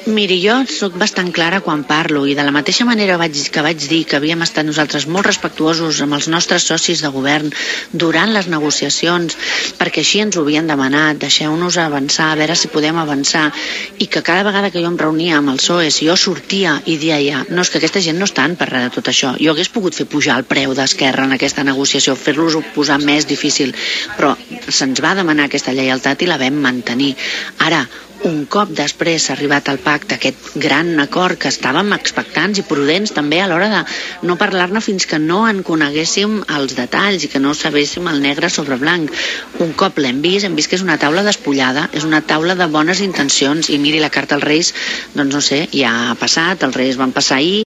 Miri, jo sóc bastant clara quan parlo i de la mateixa manera que vaig dir que havíem estat nosaltres molt respectuosos amb els nostres socis de govern durant les negociacions, perquè així ens ho havien demanat, deixeu-nos avançar, a veure si podem avançar, i que cada vegada que jo em reunia amb el PSOE, si jo sortia i deia, no, és que aquesta gent no estan per res de tot això, jo hagués pogut fer pujar el preu d'Esquerra en aquesta negociació, fer-los-ho posar més difícil, però se'ns va demanar aquesta lleialtat i la vam mantenir. Ara, un cop després s'ha arribat al pacte, aquest gran acord que estàvem expectants i prudents també a l'hora de no parlar-ne fins que no en coneguéssim els detalls i que no sabéssim el negre sobre blanc. Un cop l'hem vist que és una taula despullada, és una taula de bones intencions, i miri, la carta als Reis, doncs no sé, ja ha passat, els Reis van passar ahir,